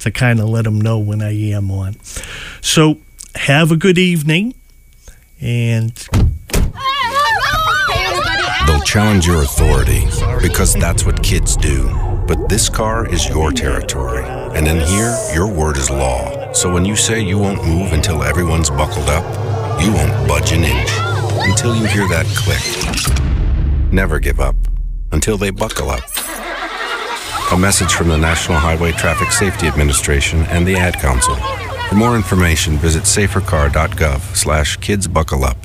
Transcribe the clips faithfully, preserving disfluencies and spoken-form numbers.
to kind of let them know when I am on. So have a good evening, and they'll challenge your authority because that's what kids do. But this car is your territory, and in here, your word is law. So when you say you won't move until everyone's buckled up, you won't budge an inch until you hear that click. Never give up until they buckle up. A message from the National Highway Traffic Safety Administration and the Ad Council. For more information, visit safercar.gov slash kids buckle up.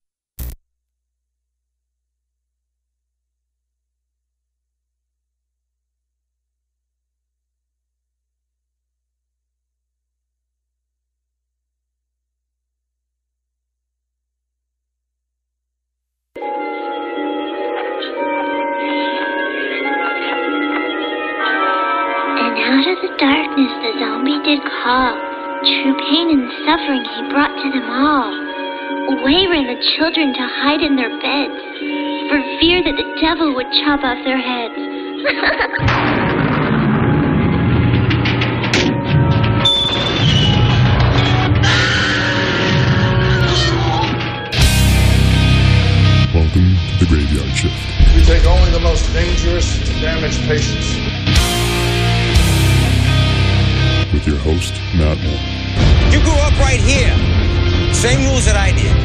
True pain and suffering he brought to them all. Away ran the children to hide in their beds, for fear that the devil would chop off their heads. Welcome to the Graveyard Shift. We take only the most dangerous and damaged patients. With your host, Matt Moore. You grew up right here. Same rules that I did.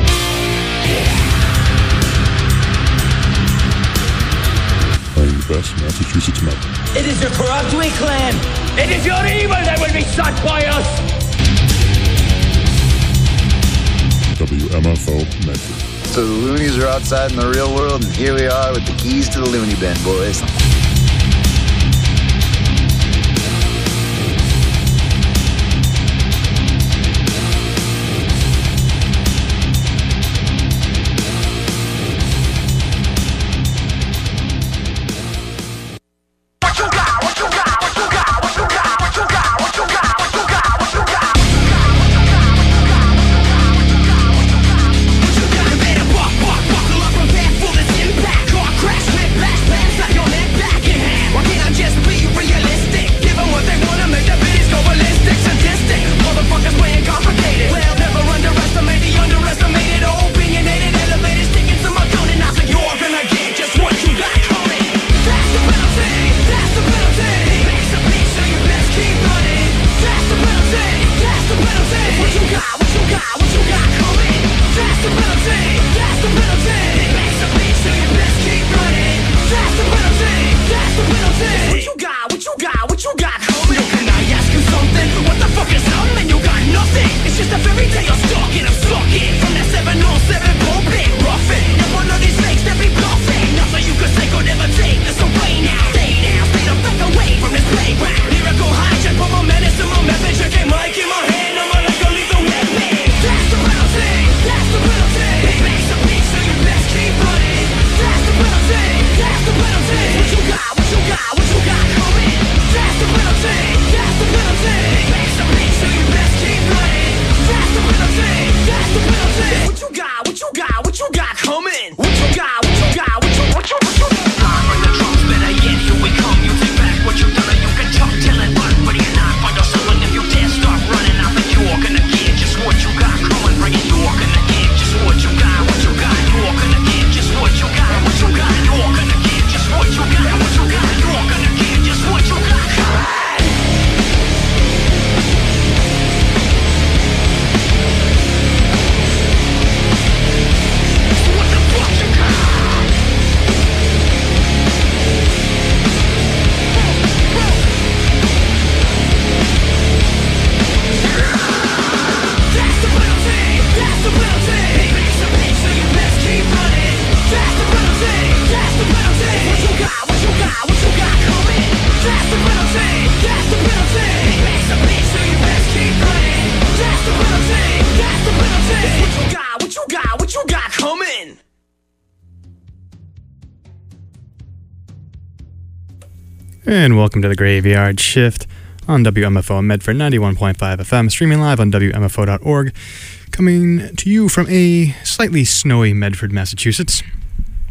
Playing the best Massachusetts metal. It is your corrupt clan. It is your evil that will be sought by us. W M F O Medford. So the loonies are outside in the real world, and here we are with the keys to the loony bin, boys. And welcome to the Graveyard Shift on W M F O Medford ninety-one point five F M, streaming live on W M F O dot org, coming to you from a slightly snowy Medford, Massachusetts.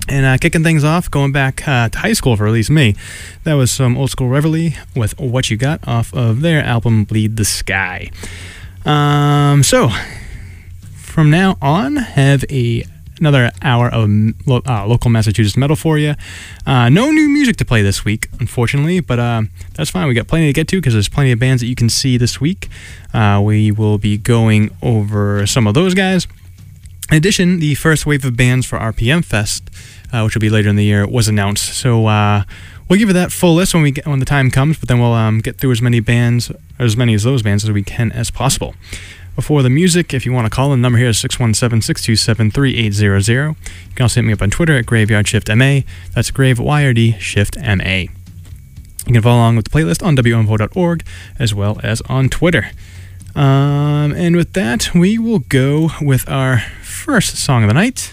And uh, kicking things off, going back uh, to high school for at least me, that was some Old School Reveille with What You Got off of their album Bleed the Sky. Um, so, from now on, have a another hour of lo- uh, local Massachusetts metal for you. Uh, no new music to play this week, unfortunately, but uh, that's fine. We got plenty to get to because there's plenty of bands that you can see this week. Uh, we will be going over some of those guys. In addition, the first wave of bands for R P M Fest, uh, which will be later in the year, was announced. So uh, we'll give you that full list when we get, when the time comes, but then we'll um, get through as many bands, or as many of those bands as we can as possible. Before the music, if you want to call, the number here is six one seven, six two seven, three eight zero zero. You can also hit me up on Twitter at Graveyard Shift M A. That's Grave Y R D Shift M A. You can follow along with the playlist on W M F O dot org as well as on Twitter. Um, and with that, we will go with our first song of the night.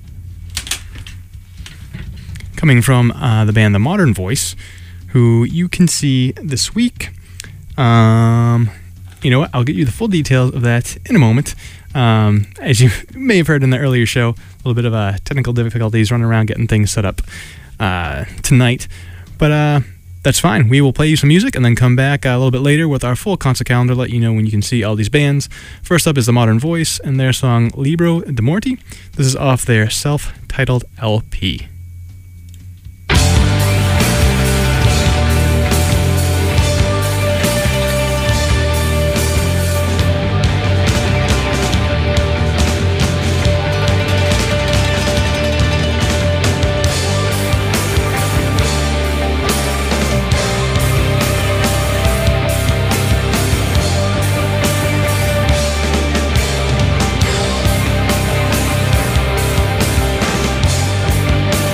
Coming from uh, the band The Modern Voice, who you can see this week. Um, you know what? I'll get you the full details of that in a moment. Um, as you may have heard in the earlier show, a little bit of uh, technical difficulties running around getting things set up uh, tonight. But uh, that's fine. We will play you some music and then come back uh, a little bit later with our full concert calendar, let you know when you can see all these bands. First up is The Modern Voice and their song Libro de Morte. This is off their self-titled L P. Thank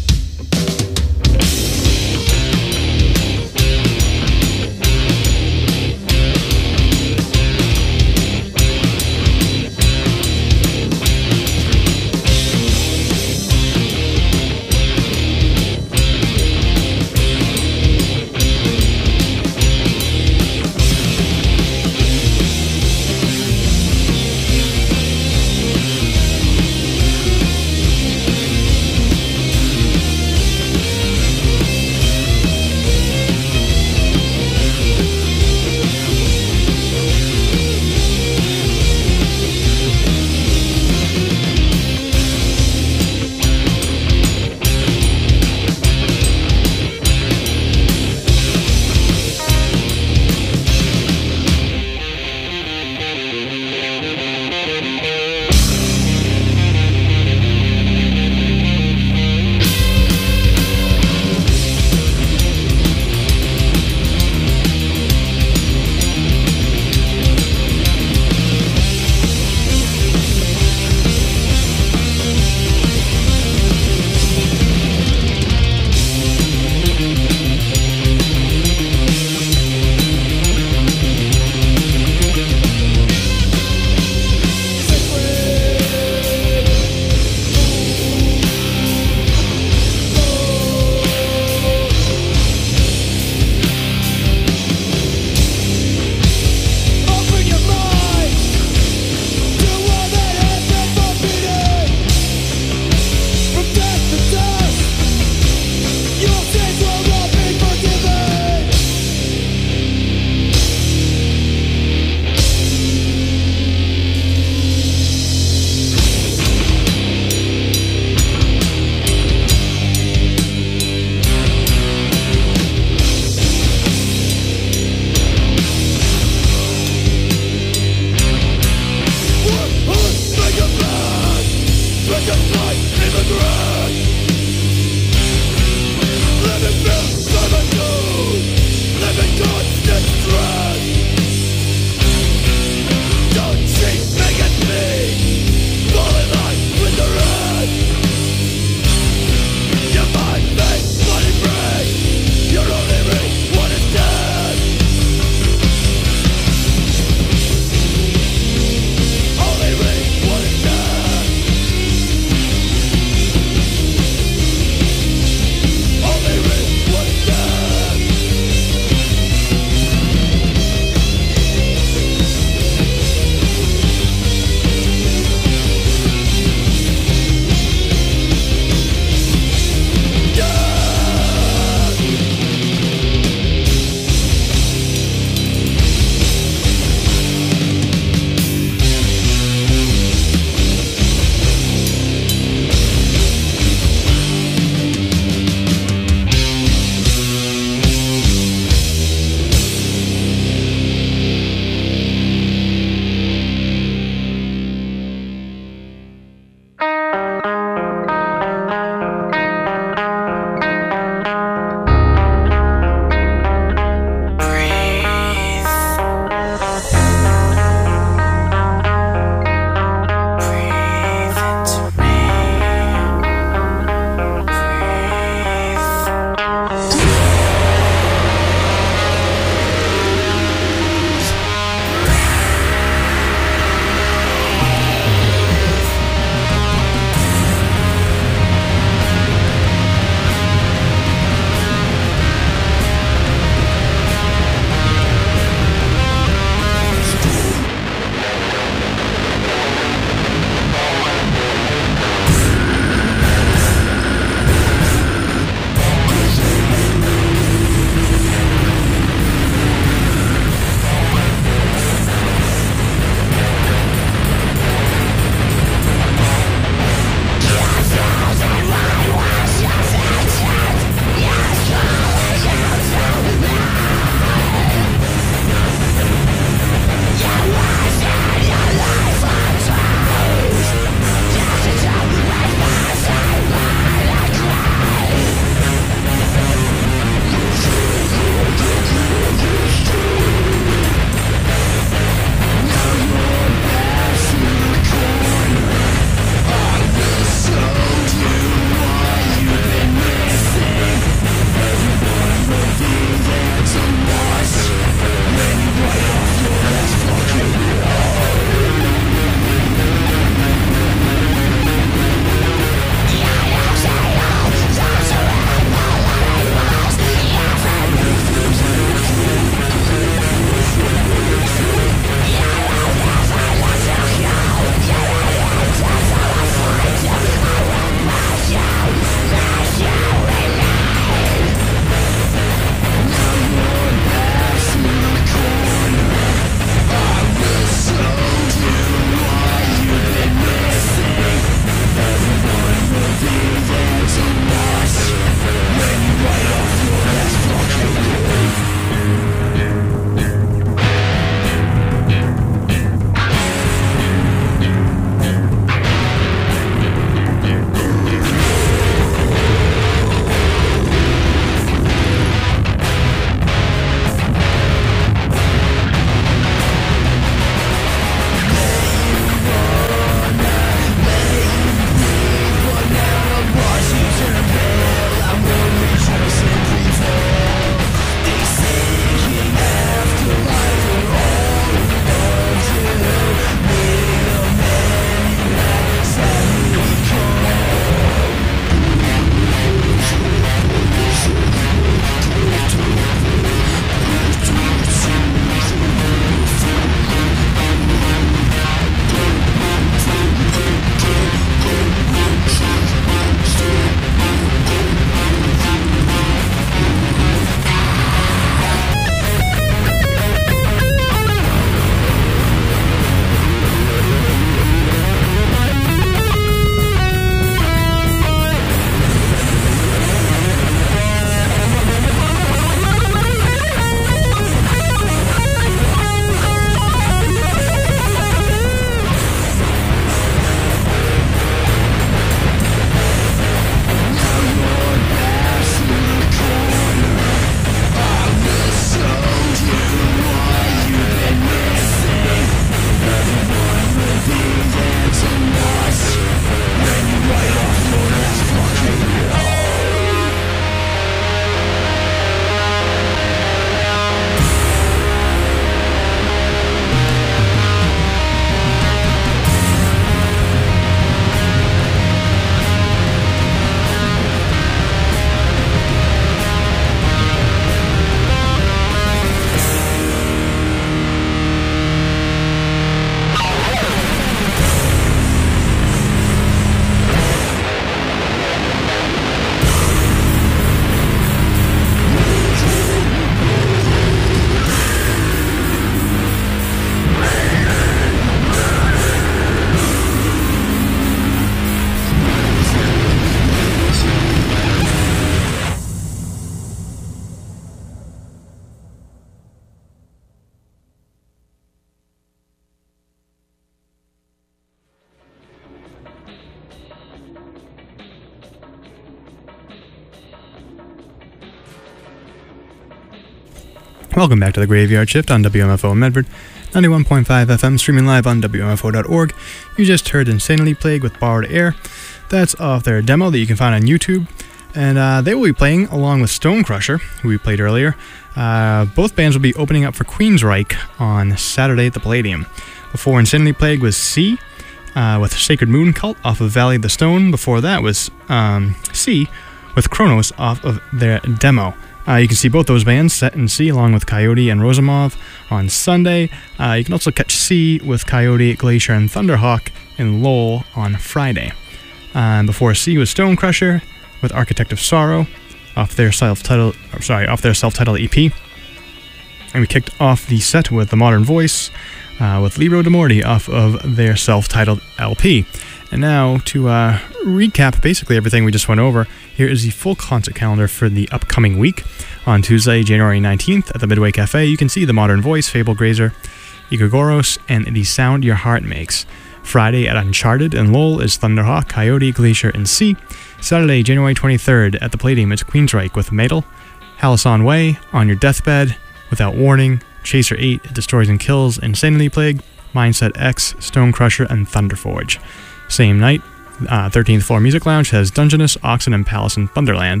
Welcome back to the Graveyard Shift on W M F O in Medford, ninety-one point five F M, streaming live on W M F O dot org. You just heard Insanity Plague with Borrowed Air. That's off their demo that you can find on YouTube. And uh, they will be playing along with Stonecrusher, who we played earlier. Uh, both bands will be opening up for Queensryche on Saturday at the Palladium. Before Insanity Plague was C, uh, with Sacred Moon Cult off of Valley of the Stone. Before that was um, C, with Kronos off of their demo. Uh, you can see both those bands, Set and C, along with Coyote and Rosamov on Sunday. Uh, you can also catch C with Coyote, Glacier, and Thunderhawk in Lowell on Friday. Uh, before C was Stonecrusher with Architect of Sorrow off their self-titled, sorry, off their self-titled E P. And we kicked off the set with The Modern Voice uh, with Libro de Morte off of their self-titled L P. And now, to uh, recap basically everything we just went over, here is the full concert calendar for the upcoming week. On Tuesday, January nineteenth, at the Midway Cafe, you can see The Modern Voice, Fable Grazer, Igagoros, and The Sound Your Heart Makes. Friday at Uncharted in Lowell is Thunderhawk, Coyote, Glacier, and C. Saturday, January twenty-third, at the Palladium, it's Queensryche with Madel, Halcyon Way, On Your Deathbed, Without Warning, Chaser eight, Destroys and Kills, Insanity Plague, Mindset X, Stonecrusher, and Thunderforge. Same night, uh, thirteenth Floor Music Lounge has Dungeness, Oxen, and Palace in Thunderland.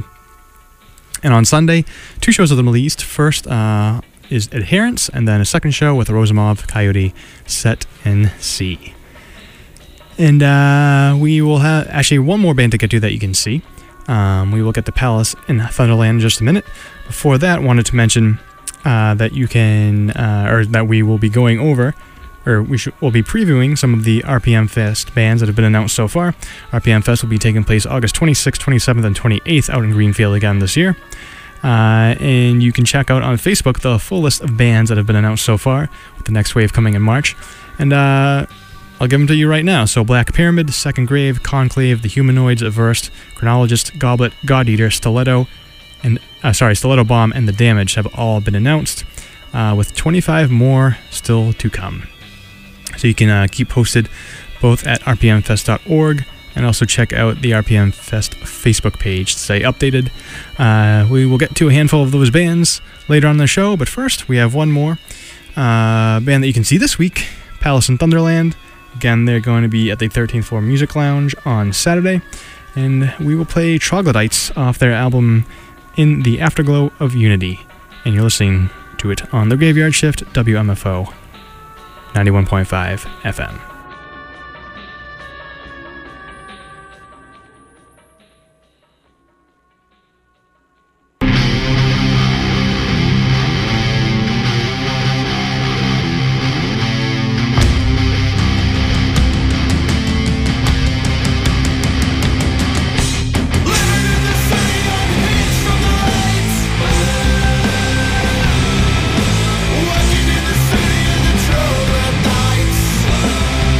And on Sunday, two shows of the Middle East. First uh, is Adherence, and then a second show with Rosamov, Coyote, Set, and C. And uh, we will have actually one more band to get to that you can see. Um, we will get to Palace in Thunderland in just a minute. Before that, wanted to mention uh, that you can, uh, or that we will be going over, or we should, we'll be previewing some of the R P M Fest bands that have been announced so far. R P M Fest will be taking place August twenty-sixth, twenty-seventh, and twenty-eighth out in Greenfield again this year. Uh, and you can check out on Facebook the full list of bands that have been announced so far, with the next wave coming in March. And uh, I'll give them to you right now. So Black Pyramid, Second Grave, Conclave, The Humanoids, Averse, Chronologist, Goblet, God Eater, Stiletto, and uh, sorry, Stiletto Bomb, and The Damage have all been announced, uh, with twenty-five more still to come. So you can uh, keep posted both at R P M fest dot org and also check out the R P M Fest Facebook page to stay updated. Uh, we will get to a handful of those bands later on the show, but first we have one more uh, band that you can see this week, Palace in Thunderland. Again, they're going to be at the thirteenth Floor Music Lounge on Saturday, and we will play Troglodytes off their album In the Afterglow of Unity. And you're listening to it on The Graveyard Shift, W M F O ninety-one point five F M. Working in the city of the Troglodytes.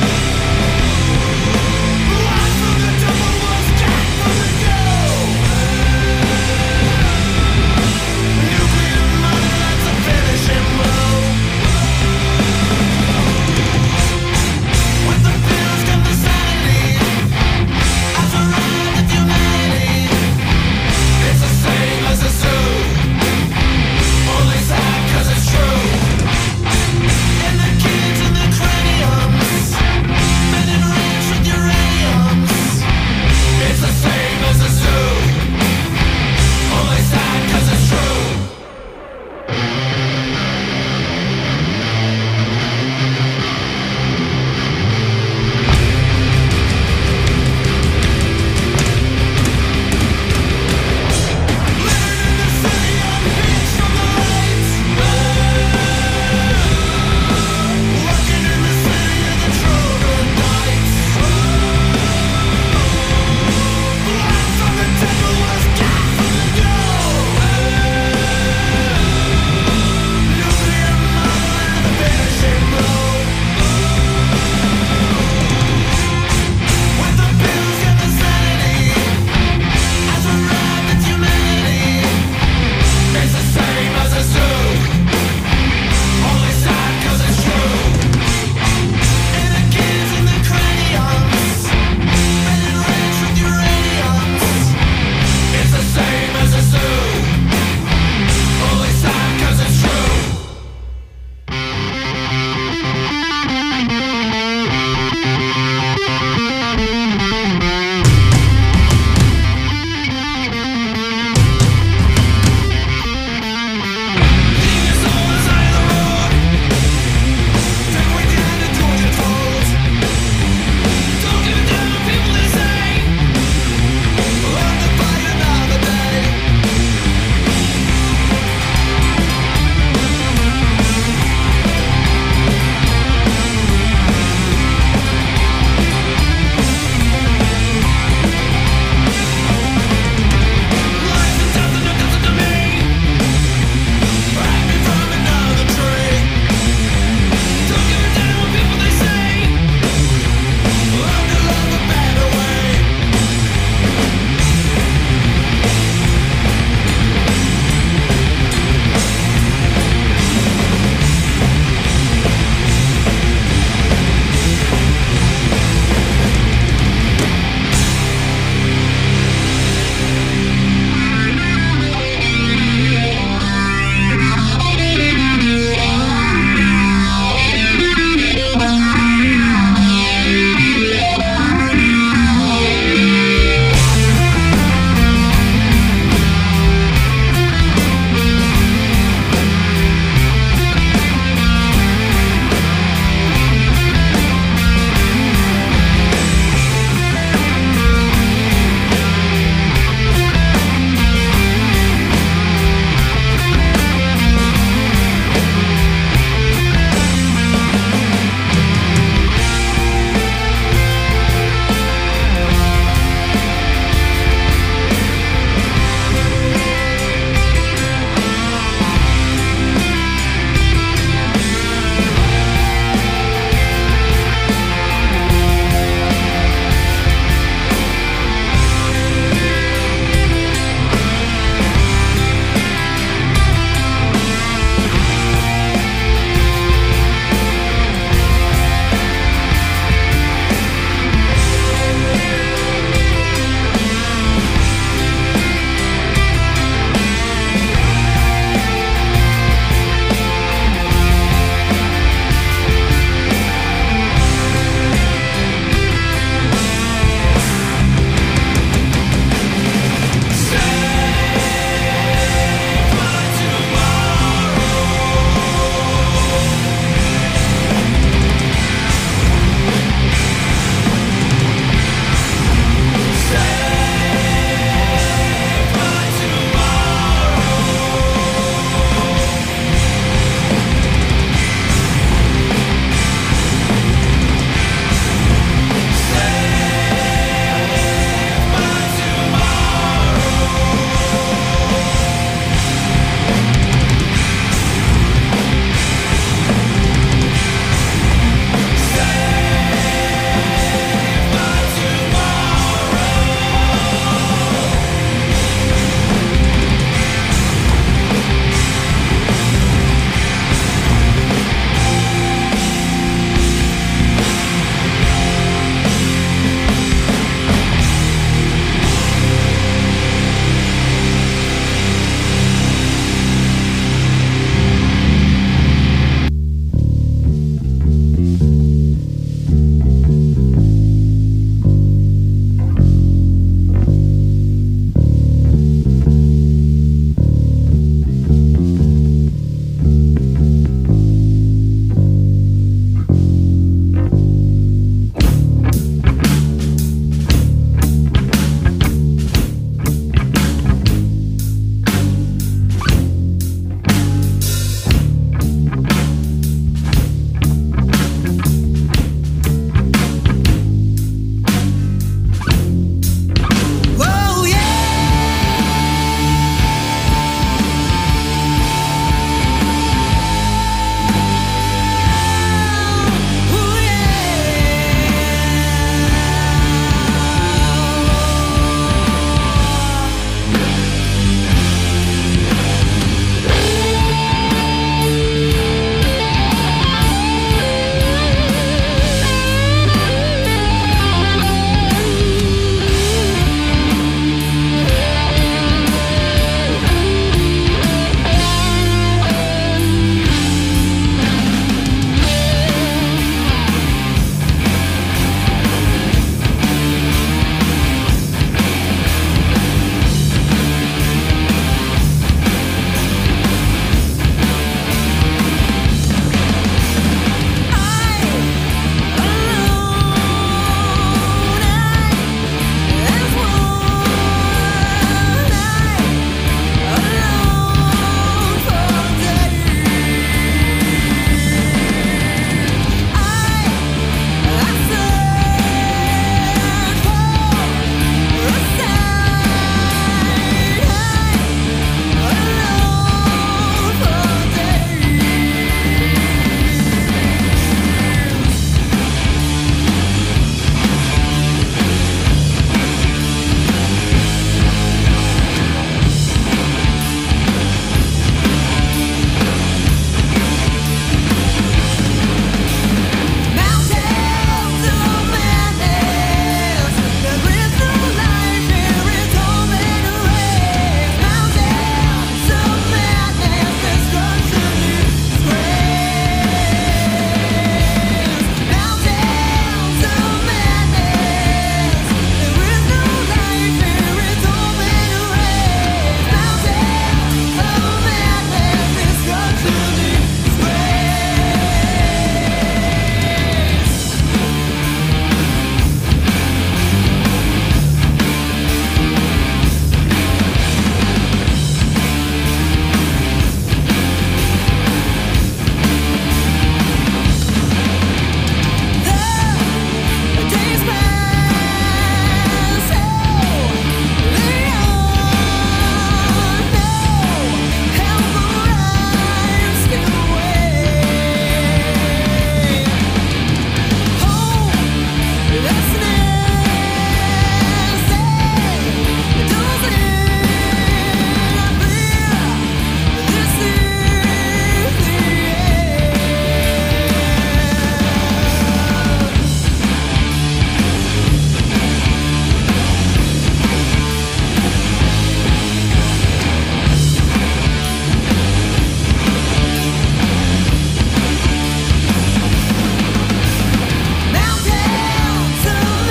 Mountains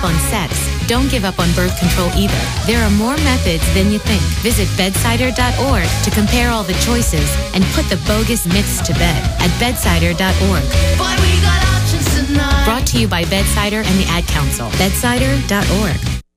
up on sex, don't give up on birth control either. There are more methods than you think. Visit bedsider dot org to compare all the choices and put the bogus myths to bed at bedsider dot org. Boy, we got options tonight. Brought to you by Bedsider and the Ad Council. bedsider dot org.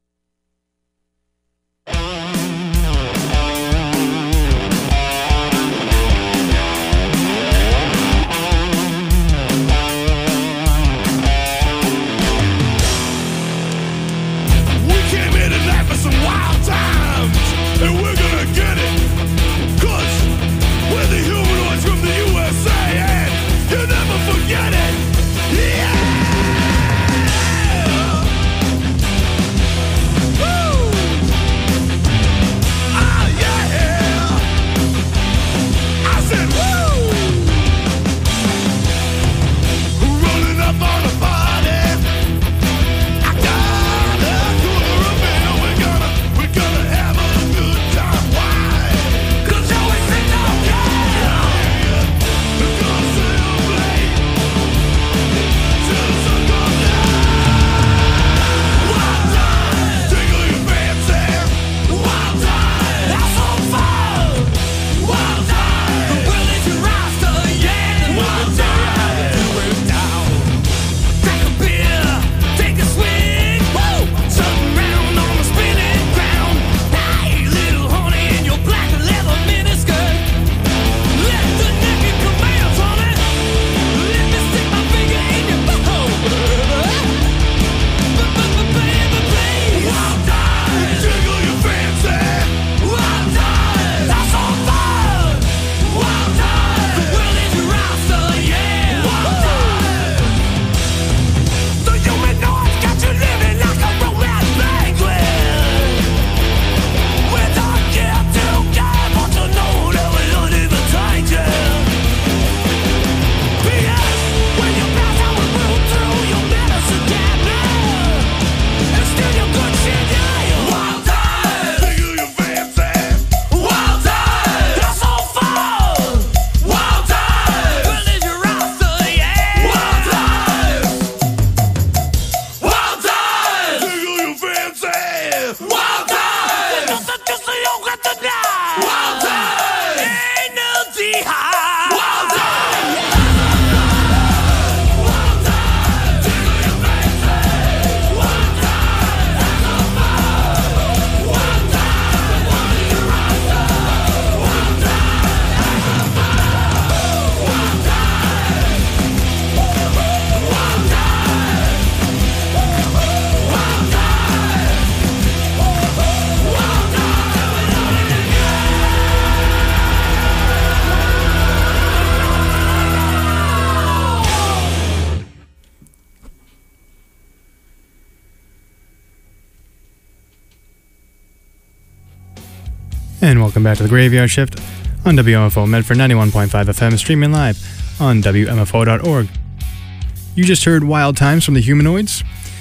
And welcome back to the Graveyard Shift on W M F O Medford ninety-one point five F M, streaming live on W M F O dot org. You just heard Wild Times from the Humanoids.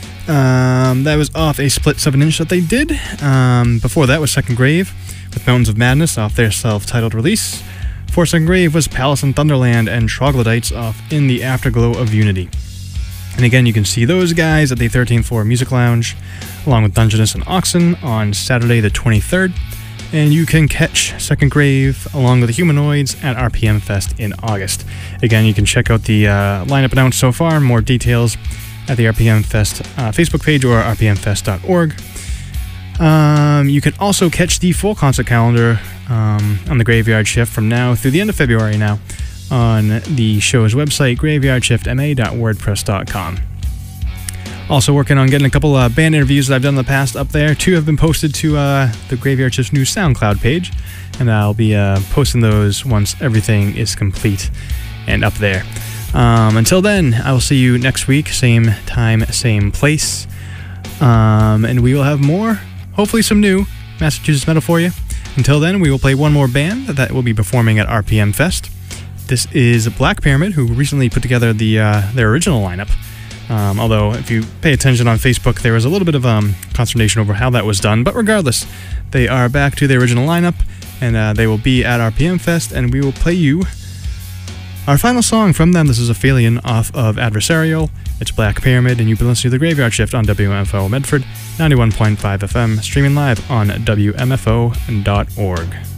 Um, that was off a split seven inch that they did. Um, before that was Second Grave with Mountains of Madness off their self-titled release. For Second Grave was Palace in Thunderland and Troglodytes off In the Afterglow of Unity. And again, you can see those guys at the thirteenth Floor Music Lounge, along with Dungeness and Oxen on Saturday the twenty-third. And you can catch Second Grave along with the Humanoids at R P M Fest in August. Again, you can check out the uh, lineup announced so far, more details at the R P M Fest uh, Facebook page or r p m fest dot org. Um, you can also catch the full concert calendar um, on the Graveyard Shift from now through the end of February now on the show's website, graveyard shift m a dot wordpress dot com. Also working on getting a couple uh, band interviews that I've done in the past up there. Two have been posted to uh, the Graveyard Shift's new SoundCloud page, and I'll be uh, posting those once everything is complete and up there. Um, until then, I will see you next week, same time, same place, um, and we will have more, hopefully some new Massachusetts metal for you. Until then, we will play one more band that will be performing at R P M Fest. This is Black Pyramid, who recently put together the uh, their original lineup. Um, although, if you pay attention on Facebook, there was a little bit of um, consternation over how that was done. But regardless, they are back to their original lineup, and uh, they will be at R P M Fest, and we will play you Our final song from them, this is Aphelion off of Adversarial. It's Black Pyramid, and you've been listening to The Graveyard Shift on W M F O Medford, ninety-one point five F M, streaming live on W M F O dot org.